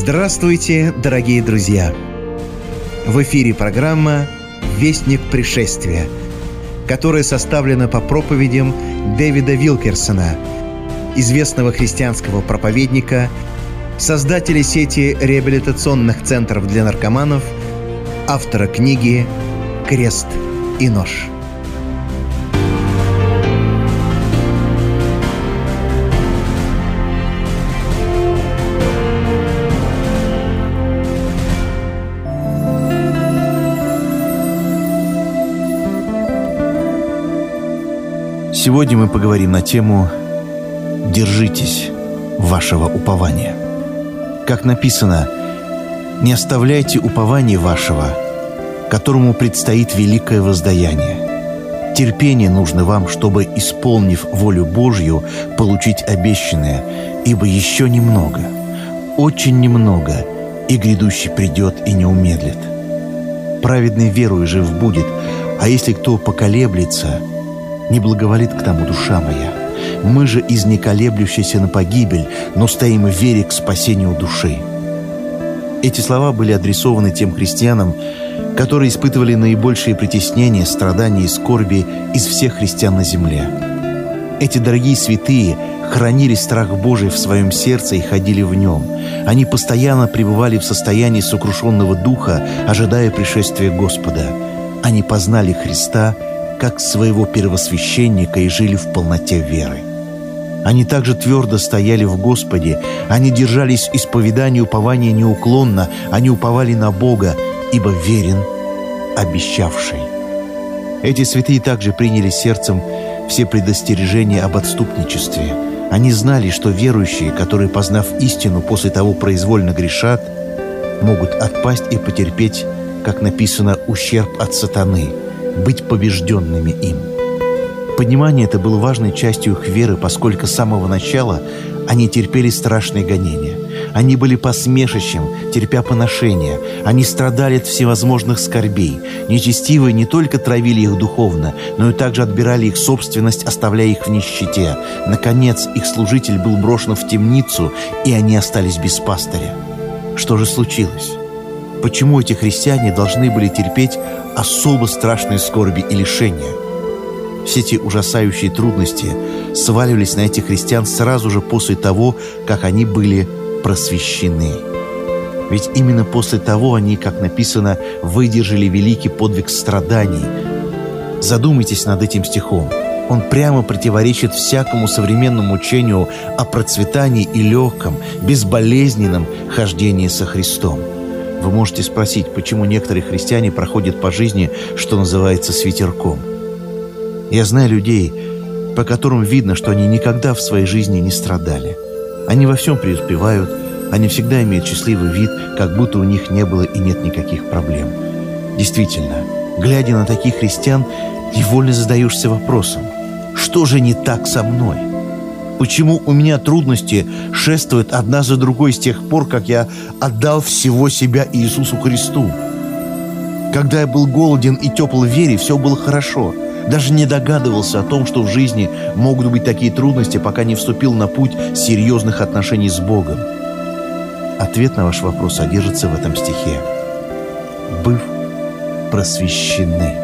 Здравствуйте, дорогие друзья! В эфире программа «Вестник пришествия», которая составлена по проповедям Дэвида Вилкерсона, известного христианского проповедника, создателя сети реабилитационных центров для наркоманов, автора книги «Крест и нож». Сегодня мы поговорим на тему «Держитесь вашего упования». Как написано, «Не оставляйте упования вашего, которому предстоит великое воздаяние. Терпение нужно вам, чтобы, исполнив волю Божью, получить обещанное, ибо еще немного, очень немного, и грядущий придет и не умедлит. Праведный верою жив будет, а если кто поколеблется, не благоволит к тому душа моя. Мы же из неколеблющейся на погибель, но стоим в вере к спасению души». Эти слова были адресованы тем христианам, которые испытывали наибольшие притеснения, страдания и скорби из всех христиан на земле. Эти дорогие святые хранили страх Божий в своем сердце и ходили в нем. Они постоянно пребывали в состоянии сокрушенного духа, ожидая пришествия Господа. Они познали Христа как своего первосвященника и жили в полноте веры. Они также твердо стояли в Господе, они держались исповедания упования неуклонно, они уповали на Бога, ибо верен обещавший. Эти святые также приняли сердцем все предостережения об отступничестве. Они знали, что верующие, которые, познав истину, после того произвольно грешат, могут отпасть и потерпеть, как написано, ущерб от сатаны, быть побежденными им. Понимание это было важной частью их веры, поскольку с самого начала они терпели страшные гонения. Они были посмешищем, терпя поношения. Они страдали от всевозможных скорбей. Нечестивые не только травили их духовно, но и также отбирали их собственность, оставляя их в нищете. Наконец, их служитель был брошен в темницу, и они остались без пастыря. Что же случилось? Почему эти христиане должны были терпеть особо страшные скорби и лишения? Все эти ужасающие трудности сваливались на этих христиан сразу же после того, как они были просвещены. Ведь именно после того они, как написано, выдержали великий подвиг страданий. Задумайтесь над этим стихом. Он прямо противоречит всякому современному учению о процветании и легком, безболезненном хождении со Христом. Вы можете спросить, почему некоторые христиане проходят по жизни, что называется, с ветерком. Я знаю людей, по которым видно, что они никогда в своей жизни не страдали. Они во всем преуспевают, они всегда имеют счастливый вид, как будто у них не было и нет никаких проблем. Действительно, глядя на таких христиан, невольно задаешься вопросом: что же не так со мной? Почему у меня трудности шествуют одна за другой с тех пор, как я отдал всего себя Иисусу Христу? Когда я был голоден и тепл в вере, все было хорошо. Даже не догадывался о том, что в жизни могут быть такие трудности, пока не вступил на путь серьезных отношений с Богом. Ответ на ваш вопрос содержится в этом стихе. «Быв просвещены»,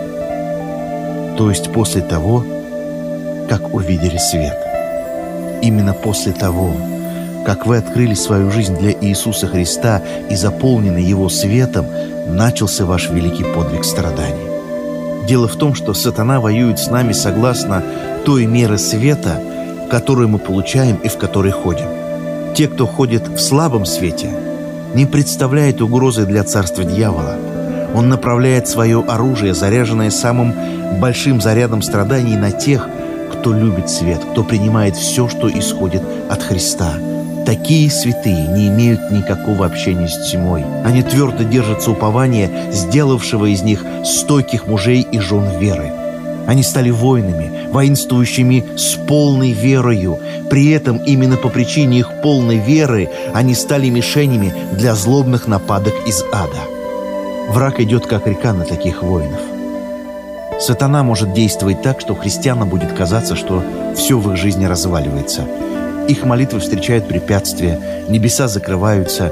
то есть после того, как увидели свет. Именно после того, как вы открыли свою жизнь для Иисуса Христа и заполнены Его светом, начался ваш великий подвиг страданий. Дело в том, что сатана воюет с нами согласно той меры света, которую мы получаем и в которой ходим. Те, кто ходит в слабом свете, не представляют угрозы для царства дьявола. Он направляет свое оружие, заряженное самым большим зарядом страданий, на тех, кто любит свет, кто принимает все, что исходит от Христа. Такие святые не имеют никакого общения с тьмой. Они твердо держатся упования, сделавшего из них стойких мужей и жен веры. Они стали воинами, воинствующими с полной верою. При этом именно по причине их полной веры они стали мишенями для злобных нападок из ада. Враг идет, как река, на таких воинов. Сатана может действовать так, что христианам будет казаться, что все в их жизни разваливается. Их молитвы встречают препятствия, небеса закрываются,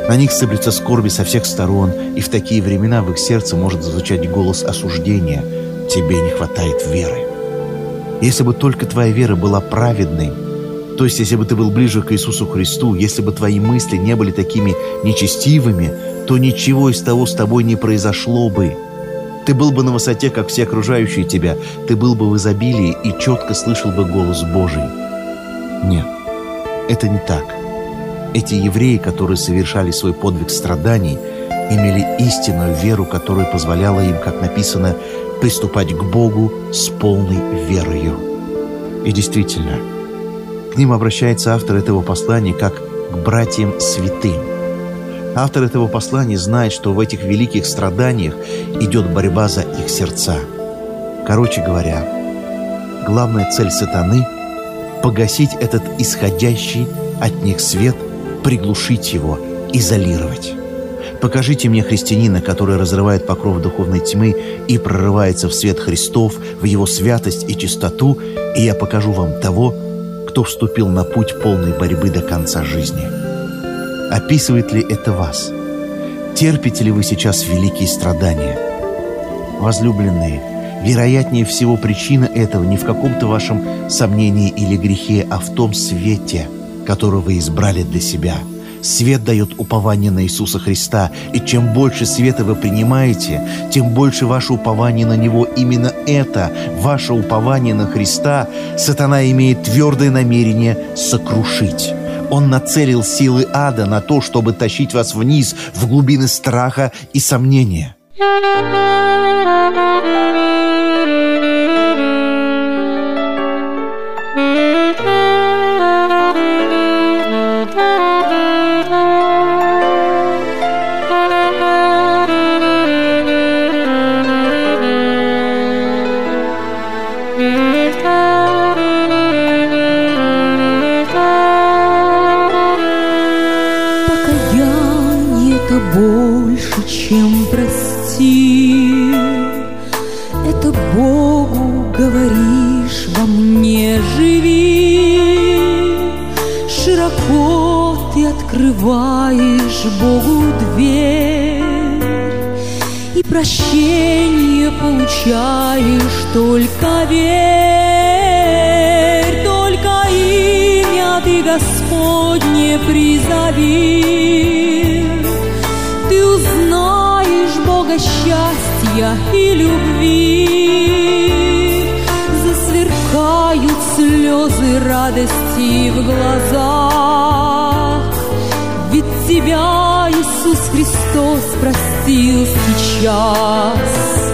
На них сыплются скорби со всех сторон, и в такие времена в их сердце может зазвучать голос осуждения: «Тебе не хватает веры». Если бы только твоя вера была праведной, то есть если бы ты был ближе к Иисусу Христу, если бы твои мысли не были такими нечестивыми, то ничего из того с тобой не произошло бы. Ты был бы на высоте, как все окружающие тебя, ты был бы в изобилии и четко слышал бы голос Божий. Нет, это не так. Эти евреи, которые совершали свой подвиг страданий, имели истинную веру, которая позволяла им, как написано, приступать к Богу с полной верою. И действительно, к ним обращается автор этого послания как к братьям святым. Автор этого послания знает, что в этих великих страданиях идет борьба за их сердца. Короче говоря, главная цель сатаны – погасить этот исходящий от них свет, приглушить его, изолировать. Покажите мне христианина, который разрывает покров духовной тьмы и прорывается в свет Христов, в его святость и чистоту, и я покажу вам того, кто вступил на путь полной борьбы до конца жизни. Описывает ли это вас? Терпите ли вы сейчас великие страдания? Возлюбленные, вероятнее всего причина этого не в каком-то вашем сомнении или грехе, а в том свете, который вы избрали для себя. Свет дает упование на Иисуса Христа, и чем больше света вы принимаете, тем больше ваше упование на Него. Именно это, ваше упование на Христа, сатана имеет твердое намерение сокрушить. Он нацелил силы ада на то, чтобы тащить вас вниз, в глубины страха и сомнения. Больше, чем прости, это Богу говоришь, во мне живи. Широко ты открываешь Богу дверь, и прощение получаешь, только верь. Только имя ты Господне призови, ты узнаешь Бога счастья и любви. Засверкают слезы радости в глазах, ведь тебя Иисус Христос простил сейчас.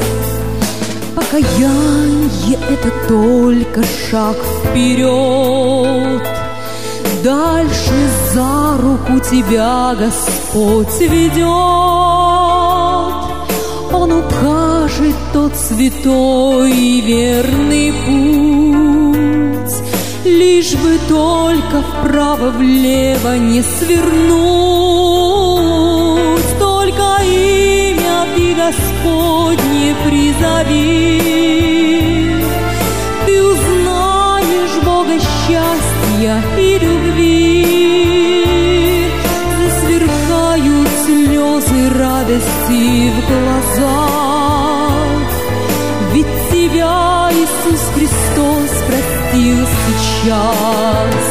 Покаяние — это только шаг вперед, дальше за руку тебя Господь ведет. Он укажет тот святой и верный путь, лишь бы только вправо-влево не свернуть. Только имя ты Господне призови, ты узнаешь Бога счастья и любви. Засверкают слезы радости в глазах, ведь тебя Иисус Христос простил сейчас.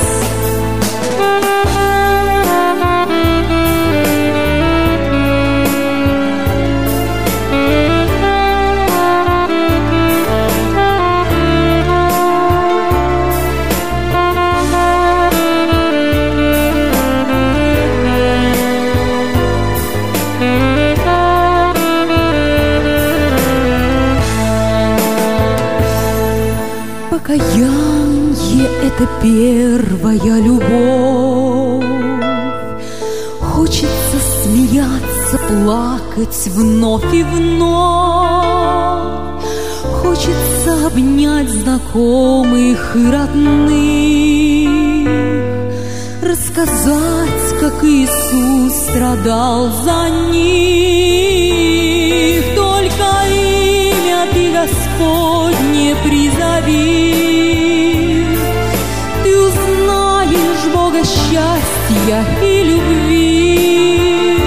Покаяние — это первая любовь. Хочется смеяться, плакать вновь и вновь. Хочется обнять знакомых и родных, рассказать, как Иисус страдал за них. Только имя ты Господне призови, ты узнаешь Бога счастья и любви.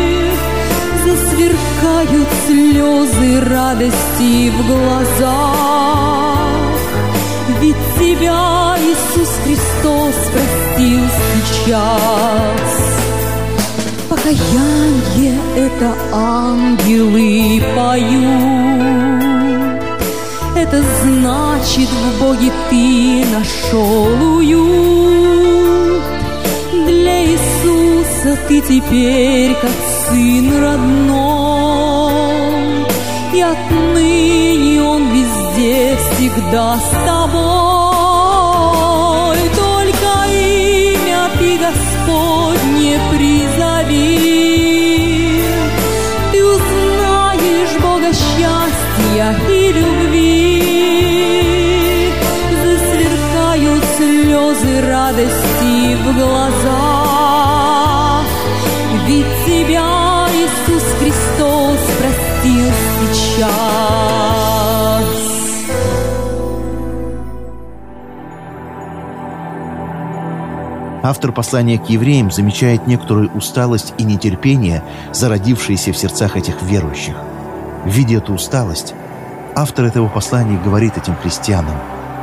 радости в глазах. Ведь тебя Иисус Христос простил сейчас. Покаяние — это ангелы поют. Это значит, в Боге ты нашел уют. Для Иисуса ты теперь как сын родной, и отныне Он везде всегда с тобой. Только имя ты, Господне, призови, ты узнаешь Бога счастья и любви. Засверкают слезы радости в глазах, ведь тебя Иисус Христос простил сейчас. Автор послания к евреям замечает некоторую усталость и нетерпение, зародившиеся в сердцах этих верующих. Видя эту усталость, автор этого послания говорит этим христианам: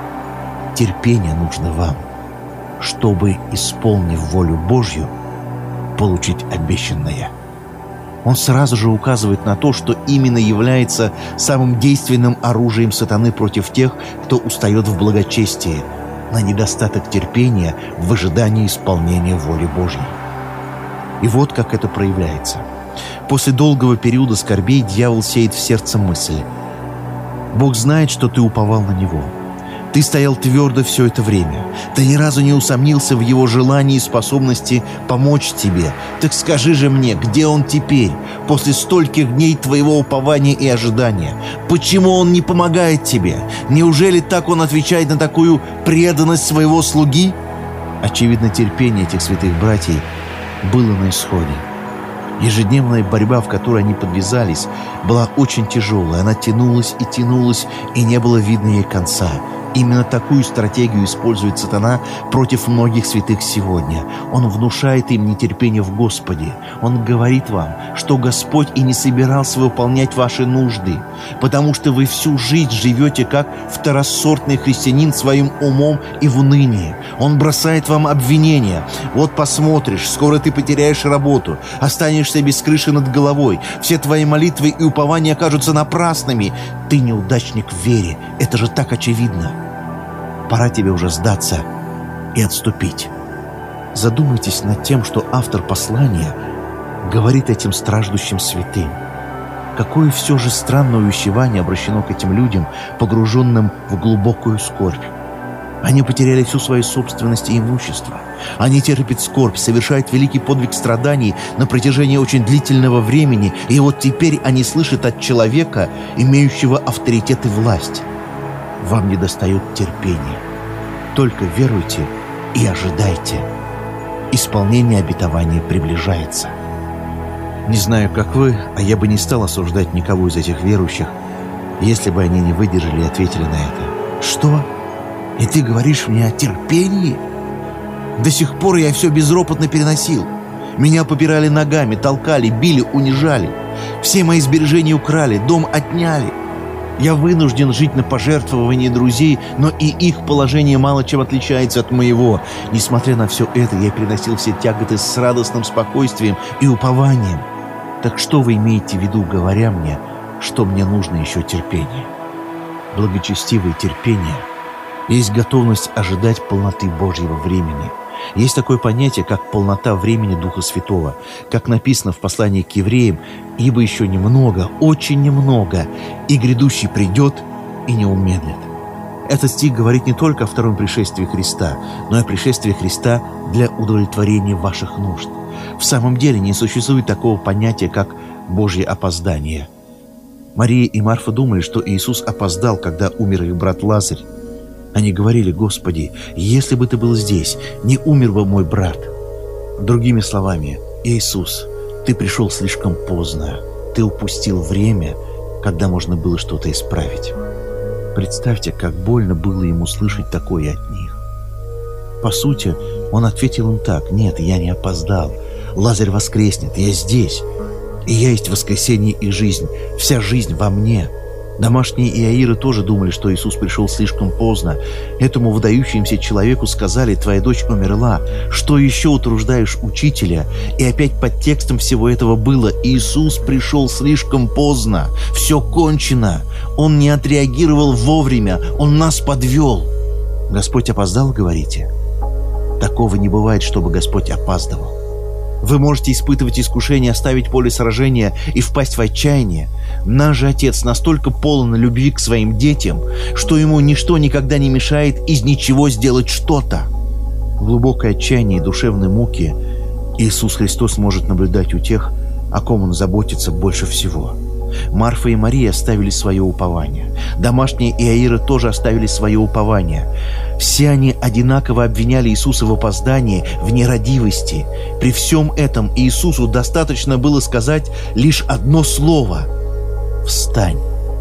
терпение нужно вам, чтобы, исполнив волю Божью, получить обещанное. Он сразу же указывает на то, что именно является самым действенным оружием сатаны против тех, кто устает в благочестии, на недостаток терпения в ожидании исполнения воли Божьей. И вот как это проявляется. После долгого периода скорбей дьявол сеет в сердце мысль: Бог знает, что ты уповал на Него. Ты стоял твердо все это время. Ты ни разу не усомнился в Его желании и способности помочь тебе. Так скажи же мне, где Он теперь, после стольких дней твоего упования и ожидания? Почему Он не помогает тебе? Неужели так Он отвечает на такую преданность своего слуги? Очевидно, терпение этих святых братьев было на исходе. Ежедневная борьба, в которой они подвязались, была очень тяжелая. Она тянулась, и не было видно ей конца. Именно такую стратегию использует сатана против многих святых сегодня. Он внушает им нетерпение в Господе. Он говорит вам, что Господь и не собирался выполнять ваши нужды, потому что вы всю жизнь живете как второсортный христианин своим умом и в унынии. Он бросает вам обвинения. Вот посмотришь, скоро ты потеряешь работу, останешься без крыши над головой. Все твои молитвы и упования окажутся напрасными. Ты неудачник в вере. Это же так очевидно. Пора тебе уже сдаться и отступить. Задумайтесь над тем, что автор послания говорит этим страждущим святым. Какое все же странное увещевание обращено к этим людям, погруженным в глубокую скорбь. Они потеряли всю свою собственность и имущество. Они терпят скорбь, совершают великий подвиг страданий на протяжении очень длительного времени, и вот теперь они слышат от человека, имеющего авторитет и власть: вам недостает терпения. Только веруйте и ожидайте. Исполнение обетования приближается. Не знаю, как вы, а я бы не стал осуждать никого из этих верующих, если бы они не выдержали и ответили на это. Что? И ты говоришь мне о терпении? До сих пор я все безропотно переносил. Меня попирали ногами, толкали, били, унижали. Все мои сбережения украли, дом отняли. Я вынужден жить на пожертвовании друзей, но и их положение мало чем отличается от моего. Несмотря на все это, я переносил все тяготы с радостным спокойствием и упованием. Так что вы имеете в виду, говоря мне, что мне нужно еще терпение? Благочестивое терпение есть готовность ожидать полноты Божьего времени. Есть такое понятие, как полнота времени Духа Святого. Как написано в послании к евреям: «Ибо еще немного, очень немного, и грядущий придет и не умедлит». Этот стих говорит не только о втором пришествии Христа, но и о пришествии Христа для удовлетворения ваших нужд. В самом деле не существует такого понятия, как Божье опоздание. Мария и Марфа думали, что Иисус опоздал, когда умер их брат Лазарь. Они говорили: «Господи, если бы Ты был здесь, не умер бы мой брат». Другими словами: «Иисус, Ты пришел слишком поздно. Ты упустил время, когда можно было что-то исправить». Представьте, как больно было ему слышать такое от них. По сути, он ответил им так: «Нет, я не опоздал. Лазарь воскреснет, я здесь. И я есть воскресение и жизнь. Вся жизнь во мне. Домашние Иаиры тоже думали, что Иисус пришел слишком поздно. Этому выдающемуся человеку сказали: «Твоя дочь умерла. Что еще утруждаешь учителя?» И опять под текстом всего этого было: Иисус пришел слишком поздно. Все кончено. Он не отреагировал вовремя. Он нас подвел. Господь опоздал, говорите? Такого не бывает, чтобы Господь опаздывал. Вы можете испытывать искушение оставить поле сражения и впасть в отчаяние. Наш же Отец настолько полон любви к своим детям, что Ему ничто никогда не мешает из ничего сделать что-то. В глубокой отчаянии и душевной муке Иисус Христос может наблюдать у тех, о ком Он заботится больше всего. Марфа и Мария оставили свое упование. Домашние Иаиры тоже оставили свое упование. Все они одинаково обвиняли Иисуса в опоздании, в нерадивости. При всем этом Иисусу достаточно было сказать лишь одно слово: «Встань»,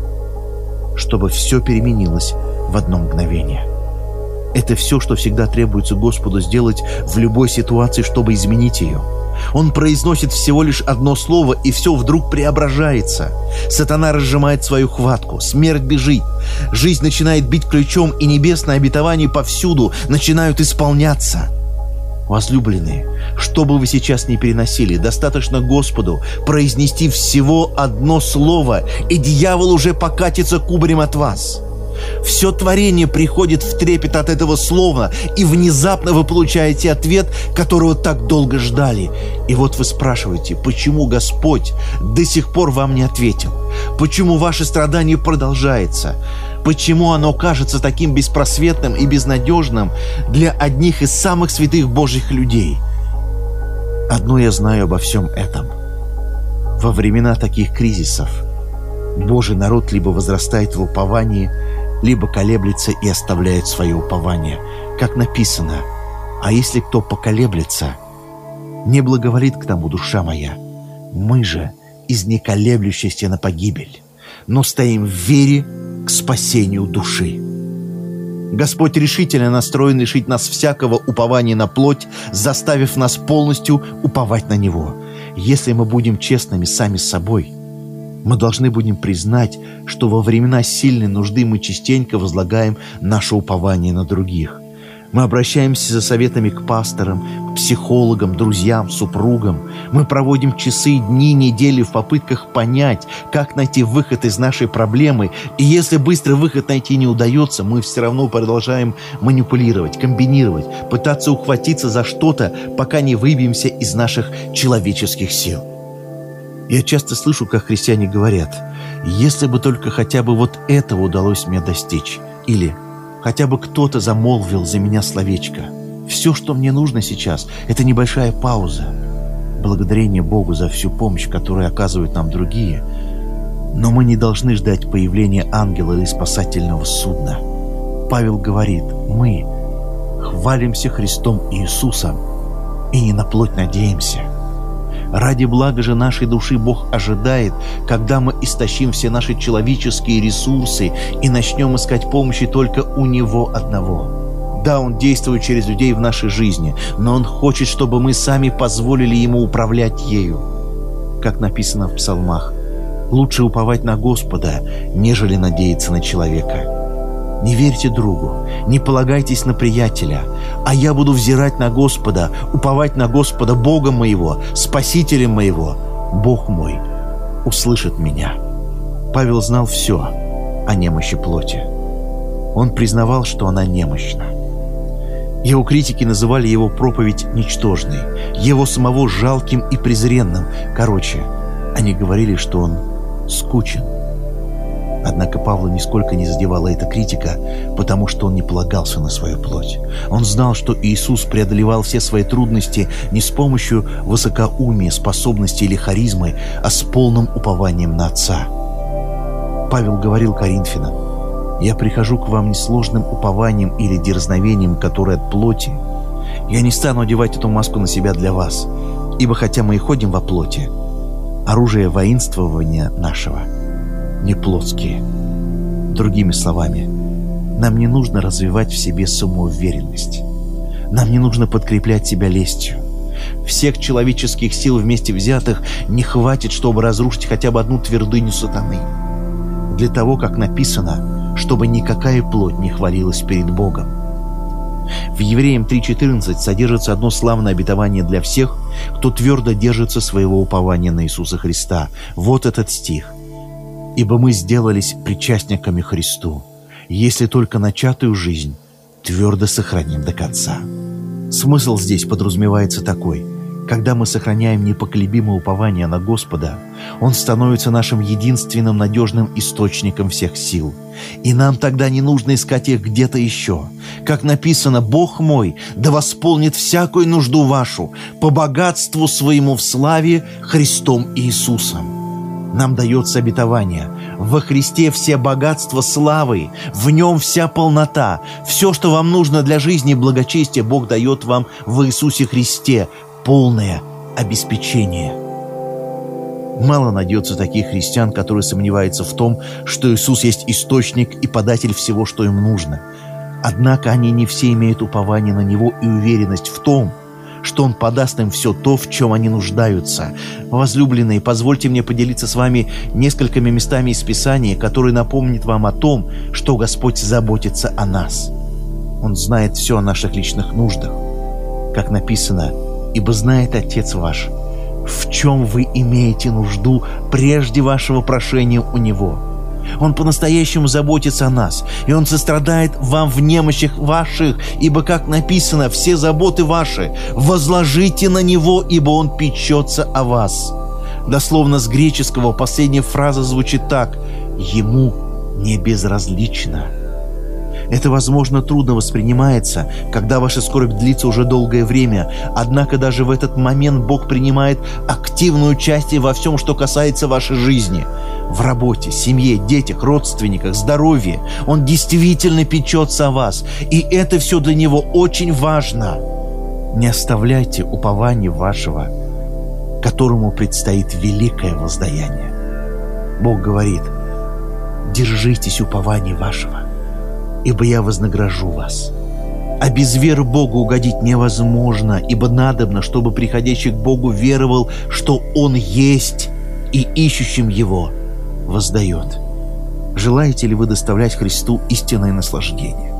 чтобы все переменилось в одно мгновение. Это все, что всегда требуется Господу сделать в любой ситуации, чтобы изменить ее. Он произносит всего лишь одно слово, и все вдруг преображается. Сатана разжимает свою хватку, смерть бежит, жизнь начинает бить ключом, и небесные обетования повсюду начинают исполняться. Возлюбленные, что бы вы сейчас ни переносили, достаточно Господу произнести всего одно слово, и дьявол уже покатится кубарем от вас. Все творение приходит в трепет от этого слова, и внезапно вы получаете ответ, которого так долго ждали. И вот вы спрашиваете: почему Господь до сих пор вам не ответил? Почему ваше страдание продолжается? Почему оно кажется таким беспросветным и безнадежным для одних из самых святых Божьих людей? Одно я знаю обо всем этом. Во времена таких кризисов Божий народ либо возрастает в уповании, либо колеблется и оставляет свое упование. Как написано: «А если кто поколеблется, не благоволит к тому душа моя. Мы же из неколеблющейся на погибель, но стоим в вере к спасению души». Господь решительно настроен лишить нас всякого упования на плоть, заставив нас полностью уповать на Него. Если мы будем честными сами с собой, мы должны будем признать, что во времена сильной нужды мы частенько возлагаем наше упование на других. Мы обращаемся за советами к пасторам, к психологам, друзьям, супругам. Мы проводим часы, дни, недели в попытках понять, как найти выход из нашей проблемы. И если быстро выход найти не удается, мы все равно продолжаем манипулировать, комбинировать, пытаться ухватиться за что-то, пока не выбьемся из наших человеческих сил. Я часто слышу, как христиане говорят: «Если бы только хотя бы вот этого удалось мне достичь», или «хотя бы кто-то замолвил за меня словечко». Все, что мне нужно сейчас, это небольшая пауза. Благодарение Богу за всю помощь, которую оказывают нам другие. Но мы не должны ждать появления ангела или спасательного судна. Павел говорит: мы хвалимся Христом Иисусом и не на плоть надеемся. Ради блага же нашей души Бог ожидает, когда мы истощим все наши человеческие ресурсы и начнем искать помощи только у Него одного. Да, Он действует через людей в нашей жизни, но Он хочет, чтобы мы сами позволили Ему управлять ею. Как написано в псалмах: «Лучше уповать на Господа, нежели надеяться на человека». Не верьте другу, не полагайтесь на приятеля, а я буду взирать на Господа, уповать на Господа, Бога моего, Спасителя моего. Бог мой услышит меня. Павел знал все о немощи плоти. Он признавал, что она немощна. Его критики называли его проповедь ничтожной, его самого жалким и презренным. Короче, они говорили, что он скучен. Однако Павла нисколько не задевала эта критика, потому что он не полагался на свою плоть. Он знал, что Иисус преодолевал все свои трудности не с помощью высокоумия, способности или харизмы, а с полным упованием на Отца. Павел говорил Коринфянам: «Я прихожу к вам не сложным упованием или дерзновением, которое от плоти. Я не стану одевать эту маску на себя для вас, ибо хотя мы и ходим во плоти, оружие воинствования нашего не плотские». Другими словами, нам не нужно развивать в себе самоуверенность. Нам не нужно подкреплять себя лестью. Всех человеческих сил вместе взятых не хватит, чтобы разрушить хотя бы одну твердыню сатаны. для того, как написано, чтобы никакая плоть не хвалилась перед Богом. В Евреям 3:14 содержится одно славное обетование для всех, кто твердо держится своего упования на Иисуса Христа. Вот этот стих. «Ибо мы сделались причастниками Христу, если только начатую жизнь твердо сохраним до конца». Смысл здесь подразумевается такой: когда мы сохраняем непоколебимое упование на Господа, Он становится нашим единственным надежным источником всех сил. И нам тогда не нужно искать их где-то еще. Как написано: «Бог мой да восполнит всякую нужду вашу по богатству своему в славе Христом Иисусом». Нам дается обетование: во Христе все богатства славы, в Нем вся полнота. Все, что вам нужно для жизни и благочестия, Бог дает вам в Иисусе Христе. Полное обеспечение. Мало найдется таких христиан, которые сомневаются в том, что Иисус есть источник и податель всего, что им нужно. Однако они не все имеют упование на Него и уверенность в том, что Он подаст им все то, в чем они нуждаются. Возлюбленные, позвольте мне поделиться с вами несколькими местами из Писания, которые напомнят вам о том, что Господь заботится о нас. Он знает все о наших личных нуждах. Как написано: «Ибо знает Отец ваш, в чем вы имеете нужду прежде вашего прошения у Него». Он по-настоящему заботится о нас, и Он сострадает вам в немощах ваших, ибо, как написано: «Все заботы ваши возложите на Него, ибо Он печется о вас». Дословно с греческого последняя фраза звучит так: «Ему не безразлично». Это, возможно, трудно воспринимается, когда ваша скорбь длится уже долгое время, однако даже в этот момент Бог принимает активное участие во всем, что касается вашей жизни. В работе, семье, детях, родственниках, здоровье. Он действительно печется о вас, и это все для Него очень важно. Не оставляйте упования вашего, которому предстоит великое воздаяние. Бог говорит: «Держитесь упования вашего, ибо я вознагражу вас». А без веры Богу угодить невозможно, ибо надобно, чтобы приходящий к Богу веровал, что Он есть, и ищущим Его воздает. Желаете ли вы доставлять Христу истинное наслаждение?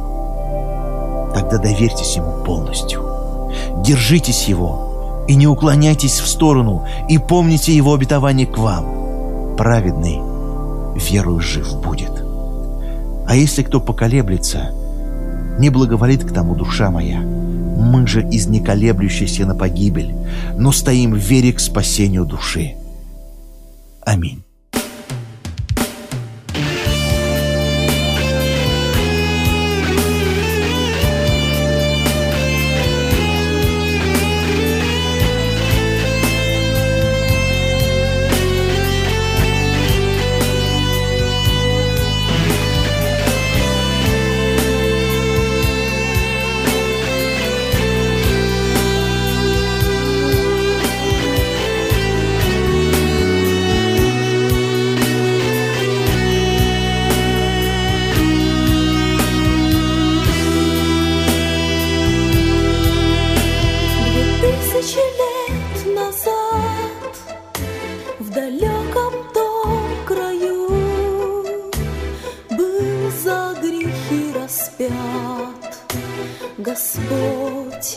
Тогда доверьтесь Ему полностью. Держитесь Его и не уклоняйтесь в сторону, и помните Его обетование к вам: «Праведный верою жив будет». А если кто поколеблется, не благоволит к тому душа моя. Мы же из неколеблющихся на погибель, но стоим в вере к спасению души. Аминь. Господь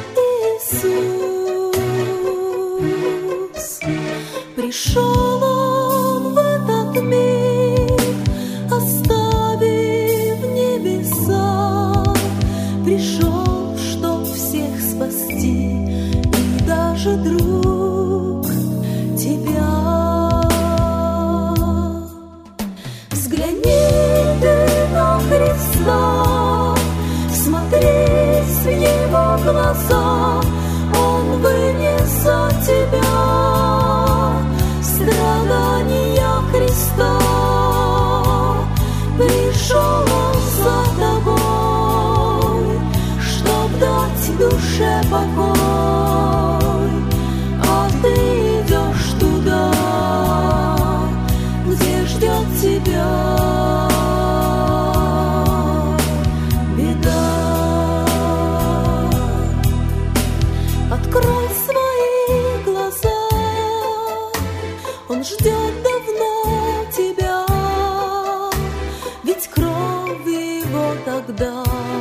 Иисус. Пришел Он в этот мир, оставив небеса. Пришел, чтоб всех спасти, и даже друг тебя. Взгляни ты на Христа, смотрись в Его глаза, Он вынес за тебя страх. никогда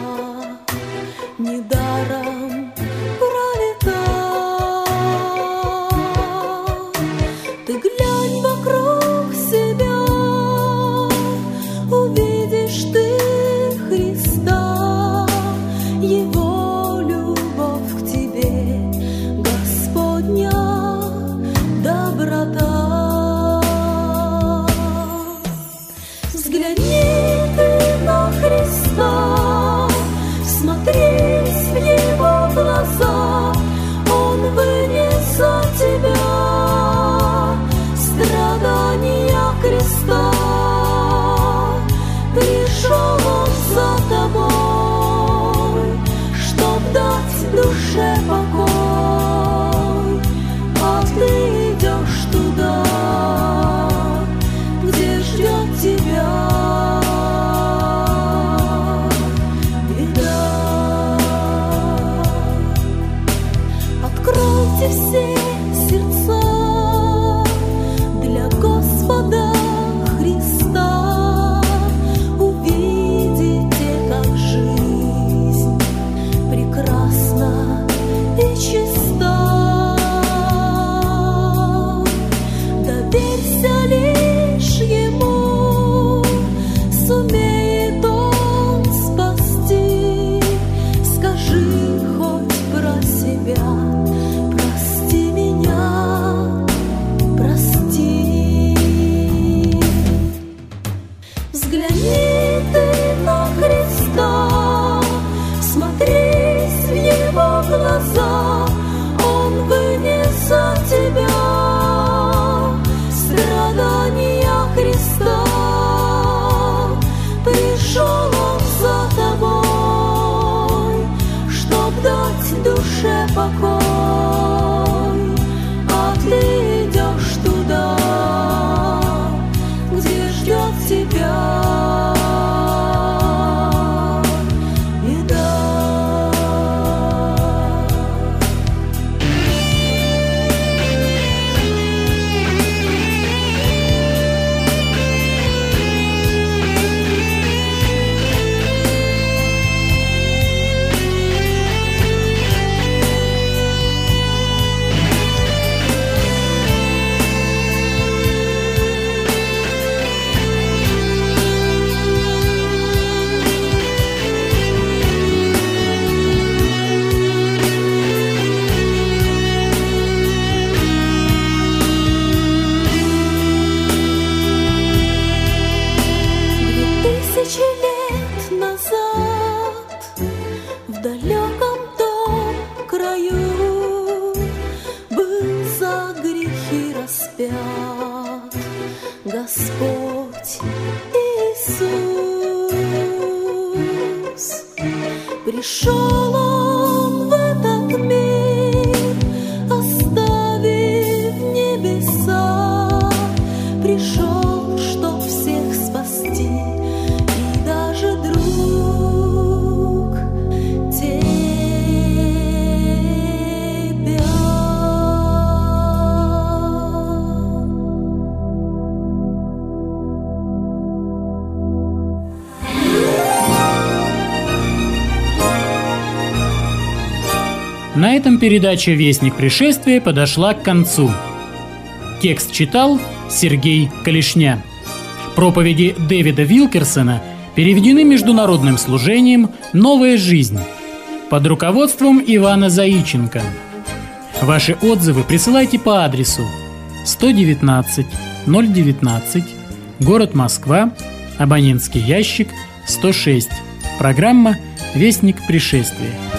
недаром пролетал. Ты глянь вокруг себя, увидишь ты Христа, Его любовь к тебе, Господня доброта. Взгляни ты на Христа, всмотрись в Его глаза, Он вынес за тебя страдания креста. Пришел Он за тобой, чтоб дать душе покой, а ты идешь туда, где ждет тебя беда. Откройте все сердца для Господа Христа, увидите, как жизнь прекрасна и чиста. Доверься лишь Ему, сумеет Он спасти. Скажи хоть про себя: прости меня, прости. Взгляни ты на Христа, смотрись в Его глаза, Он вынес за тебя страдания креста. Пришел Он за тобой, чтоб дать душе покой, а ты идешь туда, где ждет тебя беда. Лет назад в далеком том краю был за грехи распят Господь Иисус. Пришел Он в этот мир, оставив небеса, пришел, чтоб всех спасти. На этом передача «Вестник пришествия» подошла к концу. Текст читал Сергей Калишня. Проповеди Дэвида Вилкерсона переведены Международным служением «Новая жизнь» под руководством Ивана Заиченко. Ваши отзывы присылайте по адресу 119 019, город Москва, абонентский ящик 106, программа «Вестник пришествия».